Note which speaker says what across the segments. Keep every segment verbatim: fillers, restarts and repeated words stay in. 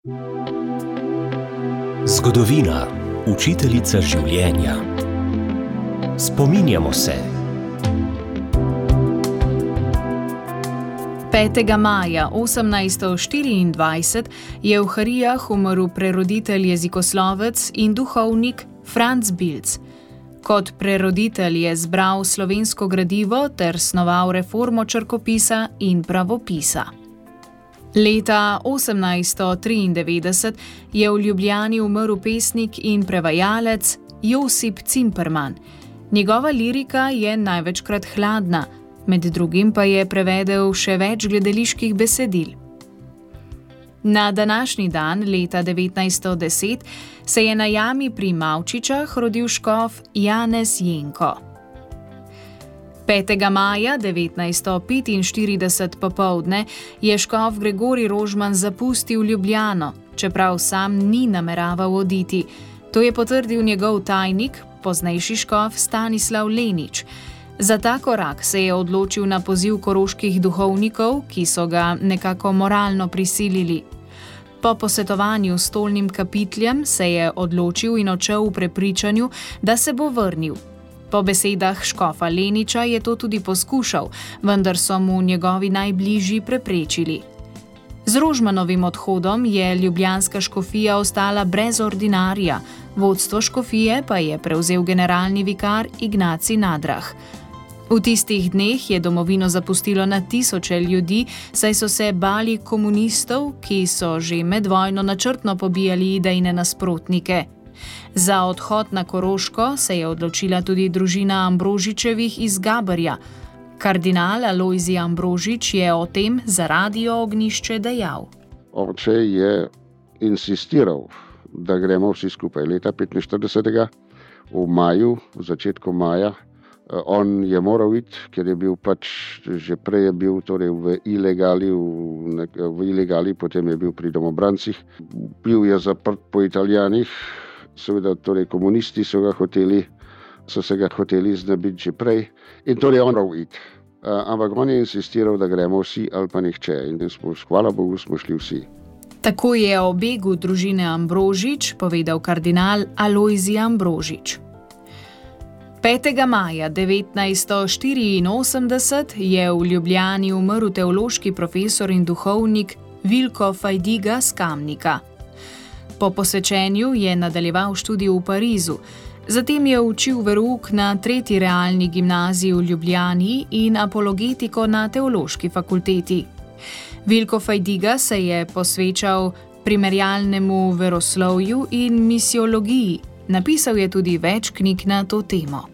Speaker 1: Zgodovina, učiteljica življenja. Spominjamo se.
Speaker 2: petega maja osemnajststo štiriindvajset je v Harijah umrl preroditelj, jezikoslovec in duhovnik Franc Bilc. Kot preroditelj je zbral slovensko gradivo ter snoval reformo črkopisa in pravopisa. Leta osemnajststo triindevetdeset je v Ljubljani umrl pesnik in prevajalec Josip Cimperman. Njegova lirika je največkrat hladna, med drugim pa je prevedel še več gledaliških besedil. Na današnji dan, leta devetnajststo deset, se je na jami pri Mavčičah rodil škof Janez Jenko. petega maja devetnajststo petinštirideset popoldne je škof Gregorij Rožman zapustil Ljubljano, čeprav sam ni nameraval oditi. To je potrdil njegov tajnik, poznejši škof Stanislav Lenič. Za ta korak se je odločil na poziv koroških duhovnikov, ki so ga nekako moralno prisilili. Po posvetovanju s stolnim kapitljem se je odločil in odšel v prepričanju, da se bo vrnil. Po besedah škofa Leniča je to tudi poskušal, vendar so mu njegovi najbližji preprečili. Z Rožmanovim odhodom je ljubljanska škofija ostala brez ordinarja, vodstvo škofije pa je prevzel generalni vikar Ignacij Nadrah. V tistih dneh je domovino zapustilo na tisoče ljudi, saj so se bali komunistov, ki so že med vojno načrtno pobijali idejne nasprotnike. Za odhod na Koroško se je odločila tudi družina Ambrožičevih iz Gabarja. Kardinal Alojzij Ambrožič je o tem za Radio Ognjišče dejal.
Speaker 3: Oče je insistiral, da gremo vsi skupaj leta petinštiridesetega v maju, v začetku maja. On je moral iti, ker je bil pač, že prej je bil torej v ilegali, v, v ilegali, potem je bil pri domobrancih. Bil je zaprt po Italijanih, seveda torej komunisti so ga hoteli, so se ga hoteli znebiti že prej in torej on moral iti. Ampak on je insistiral, da gremo vsi ali pa nihče in smo, hvala Bogu, smo šli vsi.
Speaker 2: Tako je o begu družine Ambrožič povedal kardinal Alojzij Ambrožič. petega maja devetnajststo štiriinosemdeset je v Ljubljani umrl teološki profesor in duhovnik Vilko Fajdiga z Kamnika. Po posvečenju je nadaljeval študij v Parizu, zatem je učil verouk na tretji realni gimnaziji v Ljubljani in apologetiko na teološki fakulteti. Vilko Fajdiga se je posvečal primerjalnemu veroslovju in misiologiji. Napisal je tudi več knjig na to temo.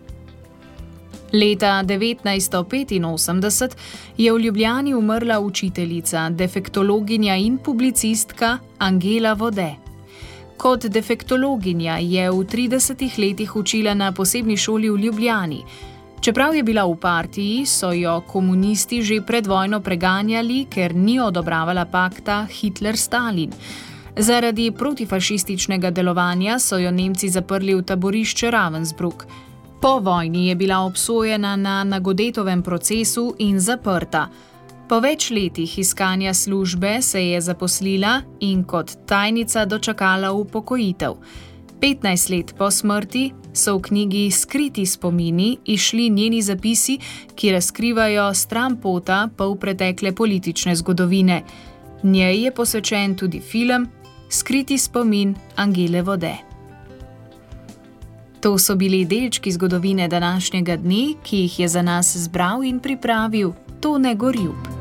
Speaker 2: Leta devetnajststo petinosemdeset je v Ljubljani umrla učiteljica, defektologinja in publicistka Angela Vode. Kot defektologinja je v tridesetih letih učila na posebni šoli v Ljubljani. Čeprav je bila v partiji, so jo komunisti že pred vojno preganjali, ker ni odobravala pakta Hitler-Stalin. Zaradi protifašističnega delovanja so jo Nemci zaprli v taborišče Ravensbrück. Po vojni je bila obsojena na Nagodetovem procesu in zaprta. Po več letih iskanja službe se je zaposlila in kot tajnica dočakala upokojitev. petnajst let po smrti so v knjigi Skriti spomini izšli njeni zapisi, ki razkrivajo stranpota polpretekle politične zgodovine. Njej je posvečen tudi film Skriti spomin Angele Vode. To so bili delčki zgodovine današnjega dne, ki jih je za nas zbral in pripravil Tone Gorjup.